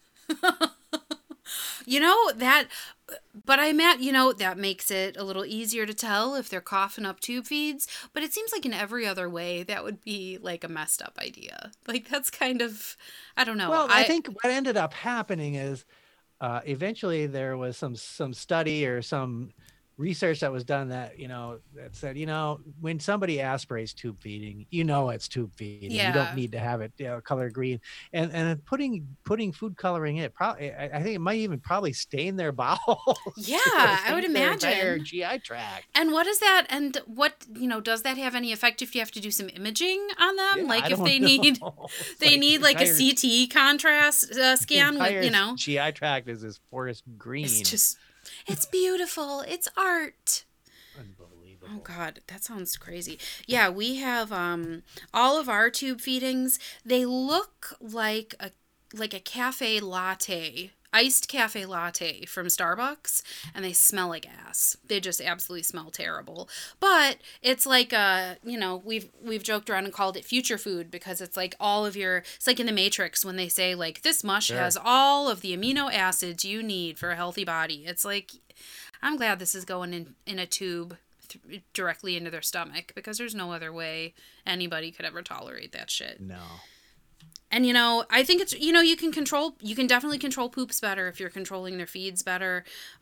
You know, that, but I'm at, you know, that makes it a little easier to tell if they're coughing up tube feeds. But it seems like in every other way, that would be like a messed up idea. Like, that's kind of, I don't know. Well, I, I think what ended up happening is uh, eventually there was some some study or some research that was done that, you know, that said, you know, when somebody aspirates tube feeding, you know, it's tube feeding. Yeah. You don't need to have it, you know, color green. And and putting putting food coloring in it, probably, I, I think it might even probably stain their bowels. Yeah, I would their entire imagine. G I tract. And what is that? And what, you know, does that have any effect if you have to do some imaging on them? Yeah, like I if don't they know. need, It's they like need the like a entire- C T contrast uh, the scan with, entire you know, G I tract is this forest green. it's just, it's beautiful. It's art. Unbelievable. Oh God, that sounds crazy. Yeah, we have um all of our tube feedings. They look like a like a cafe latte, iced cafe latte from Starbucks, and they smell like ass. They just absolutely smell terrible. But it's like uh, you know, we've we've joked around and called it future food because it's like all of your it's like in the Matrix when they say like this mush Sure. has all of the amino acids you need for a healthy body. It's like I'm glad this is going in in a tube th- directly into their stomach because there's no other way anybody could ever tolerate that shit. No. And you know, I think it's you know you can control you can definitely control poops better if you're controlling their feeds better.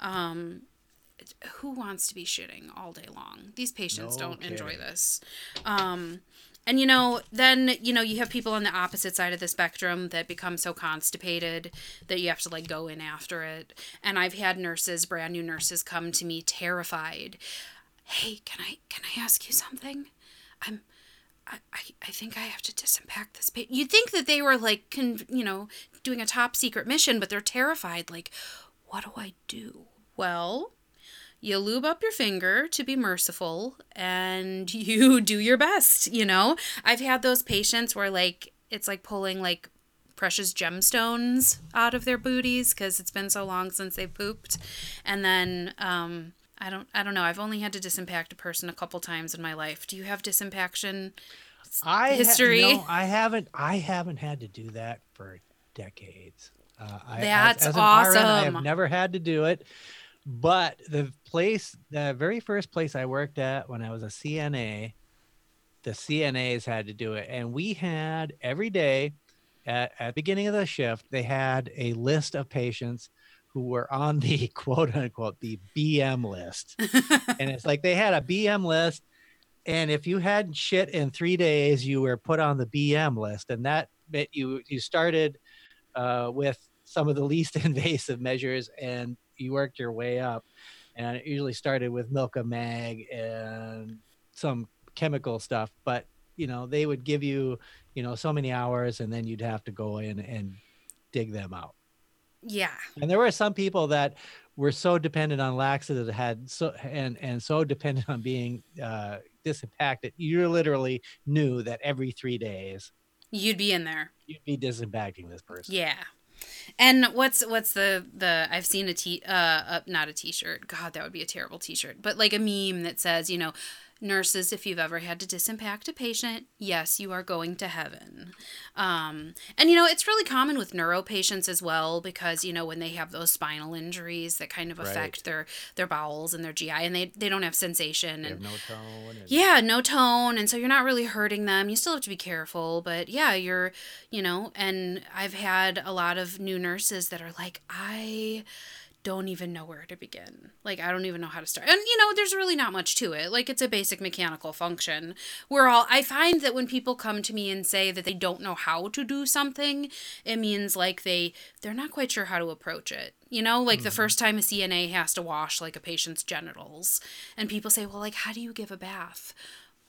Um, it- who wants to be shitting all day long? These patients No don't enjoy kidding. this. Um, and you know, then you know you have people on the opposite side of the spectrum that become so constipated that you have to like go in after it. And I've had nurses, brand new nurses, come to me terrified. Hey, can I can I ask you something? I'm I, I, I think I have to disimpact this patient. You'd think that they were like, con- you know, doing a top secret mission, but they're terrified. Like, what do I do? Well, you lube up your finger to be merciful and you do your best, you know? I've had those patients where like, it's like pulling like precious gemstones out of their booties because it's been so long since they pooped. And then, um, I don't I don't know. I've only had to disimpact a person a couple times in my life. Do you have disimpaction I ha- history? no, I haven't. I haven't had to do that for decades. Uh, I, That's as, as an R N, I awesome. have never had to do it. But the place, the very first place I worked at when I was a C N A, the C N As had to do it, and we had every day at at the beginning of the shift, they had a list of patients who were on the quote unquote the B M list. And it's like they had a B M list. And if you hadn't shit in three days, you were put on the B M list. And that meant you, you started uh, with some of the least invasive measures and you worked your way up. And it usually started with milk of mag and some chemical stuff. But, you know, they would give you, you know, so many hours and then you'd have to go in and dig them out. Yeah. And there were some people that were so dependent on laxative that had so and and so dependent on being uh, disimpacted. You literally knew that every three days You'd be in there. you'd be disimpacting this person. Yeah. And what's what's the the I've seen a t uh, uh not a t-shirt. God, that would be a terrible t-shirt. But like a meme that says, you know, nurses, if you've ever had to disimpact a patient, yes, you are going to heaven. Um, and, you know, it's really common with neuro patients as well because, you know, when they have those spinal injuries that kind of Right. affect their, their bowels and their G I and they, they don't have sensation. They And have no tone. And, yeah, no tone. And so you're not really hurting them. You still have to be careful. But yeah, you're, you know, and I've had a lot of new nurses that are like, I don't even know where to begin. Like, I don't even know how to start. And, you know, there's really not much to it. Like, it's a basic mechanical function. We're all, I find that when people come to me and say that they don't know how to do something, it means like they, they're not quite sure how to approach it. You know, like mm-hmm. the first time a C N A has to wash like a patient's genitals and people say, well, like, how do you give a bath?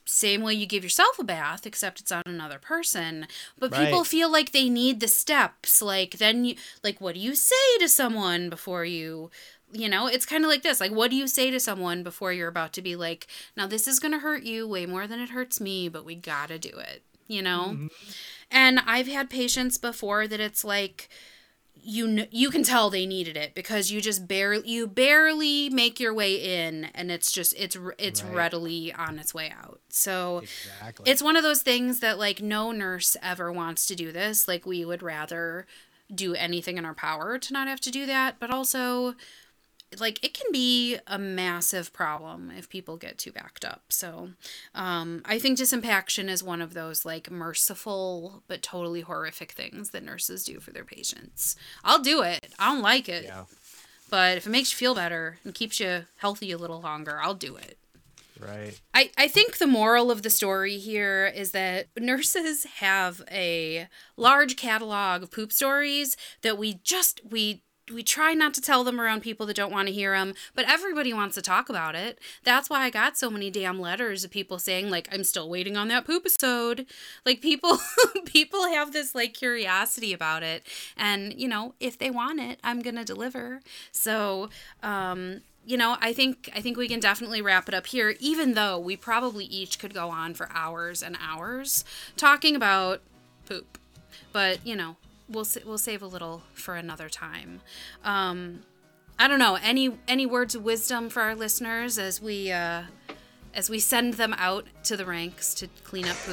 same way you give yourself a bath, except it's on another person. But Right. people feel like they need the steps. Like, then you, like, what do you say to someone before you, you know, it's kind of like this. Like, what do you say to someone before you're about to be like, now this is going to hurt you way more than it hurts me, but we got to do it, you know? Mm-hmm. And I've had patients before that it's like, you kn- you can tell they needed it because you just barely you barely make your way in, and it's just it's it's Right. readily on its way out. So Exactly. it's one of those things that like no nurse ever wants to do this. Like we would rather do anything in our power to not have to do that, but also like it can be a massive problem if people get too backed up. So um, I think disimpaction is one of those like merciful but totally horrific things that nurses do for their patients. I'll do it. I don't like it. Yeah. But if it makes you feel better and keeps you healthy a little longer, I'll do it. Right. I, I think the moral of the story here is that nurses have a large catalog of poop stories that we just, we we try not to tell them around people that don't want to hear them, but everybody wants to talk about it. That's why I got so many damn letters of people saying, like, I'm still waiting on that poop-isode. Like, people people have this, like, curiosity about it. And, you know, if they want it, I'm going to deliver. So, um... you know, I think I think we can definitely wrap it up here, even though we probably each could go on for hours and hours talking about poop. But, you know, we'll we'll save a little for another time. Um, I don't know, any any words of wisdom for our listeners as we uh, as we send them out to the ranks to clean up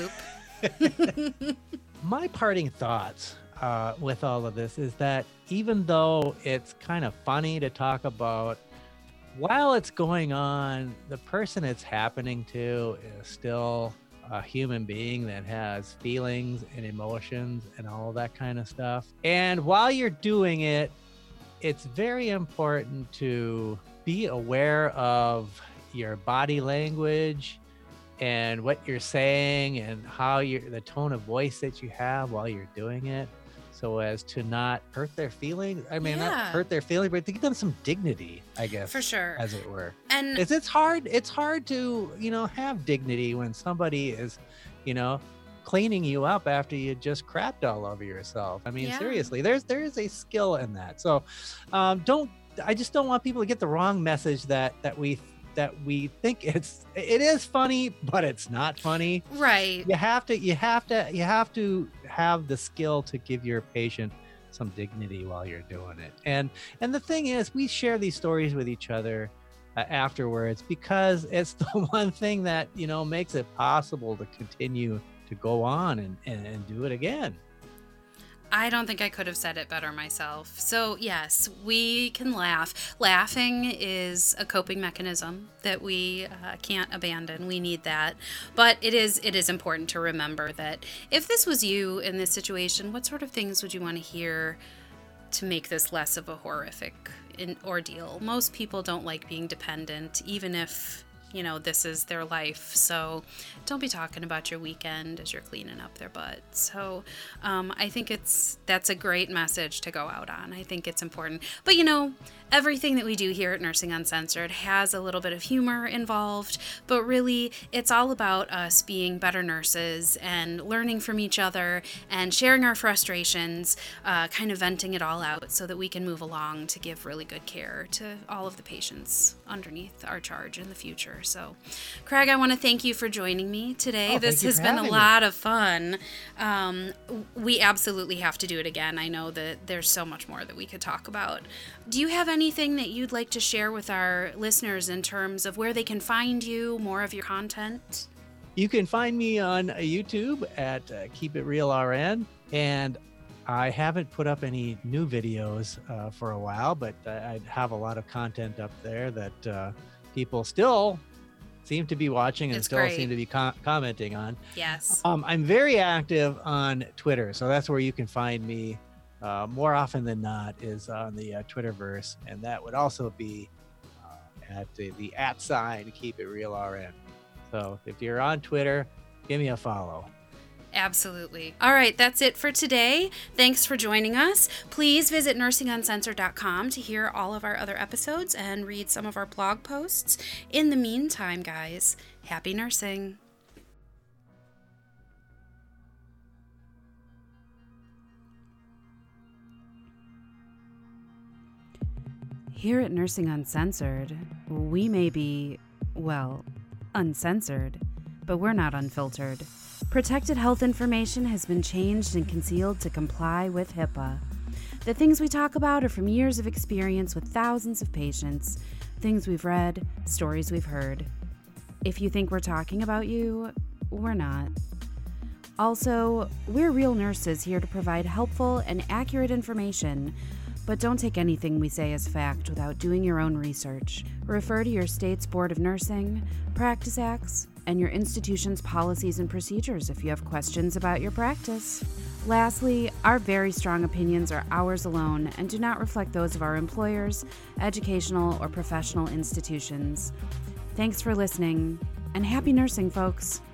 poop? My parting thoughts uh, with all of this is that even though it's kind of funny to talk about, while it's going on, the person it's happening to is still a human being that has feelings and emotions and all that kind of stuff. And while you're doing it, it's very important to be aware of your body language and what you're saying and how you're, the tone of voice that you have while you're doing it, so as to not hurt their feelings. I mean, Yeah. not hurt their feelings, but to give them some dignity, I guess. For sure. As it were. And It's, it's hard. It's hard to, you know, have dignity when somebody is, you know, cleaning you up after you just crapped all over yourself. I mean, Yeah. seriously, there's, there's a skill in that. So um, don't, I just don't want people to get the wrong message that, that we, that we think it's, it is funny, but it's not funny. right. You have to, you have to, you have to have the skill to give your patient some dignity while you're doing it. And, and the thing is, we share these stories with each other uh, afterwards because it's the one thing that, you know, makes it possible to continue to go on and, and, and do it again. I don't think I could have said it better myself. So, yes, we can laugh. Laughing is a coping mechanism that we uh, can't abandon. We need that. But it is it is important to remember that if this was you in this situation, what sort of things would you want to hear to make this less of a horrific in- ordeal? Most people don't like being dependent, even if, you know, this is their life. So don't be talking about your weekend as you're cleaning up their butt. So um, I think it's that's a great message to go out on. I think it's important. But, you know, everything that we do here at Nursing Uncensored has a little bit of humor involved, but really it's all about us being better nurses and learning from each other and sharing our frustrations, uh, kind of venting it all out so that we can move along to give really good care to all of the patients underneath our charge in the future. So, Craig, I want to thank you for joining me today. Oh, this thank you has for been a having me. lot of fun. Um, we absolutely have to do it again. I know that there's so much more that we could talk about. Do you have anything that you'd like to share with our listeners in terms of where they can find you, more of your content? You can find me on YouTube at uh, Keep It Real R N, and I haven't put up any new videos uh, for a while, but I, I have a lot of content up there that uh, people still seem to be watching and It's still great. seem to be com- commenting on. Yes. Um, I'm very active on Twitter, so that's where you can find me uh, more often than not is on the uh, Twitterverse, and that would also be uh, at the, the at sign Keep It Real R N. So if you're on Twitter, give me a follow. Absolutely. All right, that's it for today. Thanks for joining us. Please visit nursing uncensored dot com to hear all of our other episodes and read some of our blog posts. In the meantime, guys, happy nursing. Here at Nursing Uncensored, we may be, well, uncensored, but we're not unfiltered. Protected health information has been changed and concealed to comply with HIPAA. The things we talk about are from years of experience with thousands of patients, things we've read, stories we've heard. If you think we're talking about you, we're not. Also, we're real nurses here to provide helpful and accurate information, but don't take anything we say as fact without doing your own research. Refer to your state's Board of Nursing, Practice Acts, and your institution's policies and procedures if you have questions about your practice. Lastly, our very strong opinions are ours alone and do not reflect those of our employers, educational, or professional institutions. Thanks for listening, and happy nursing, folks.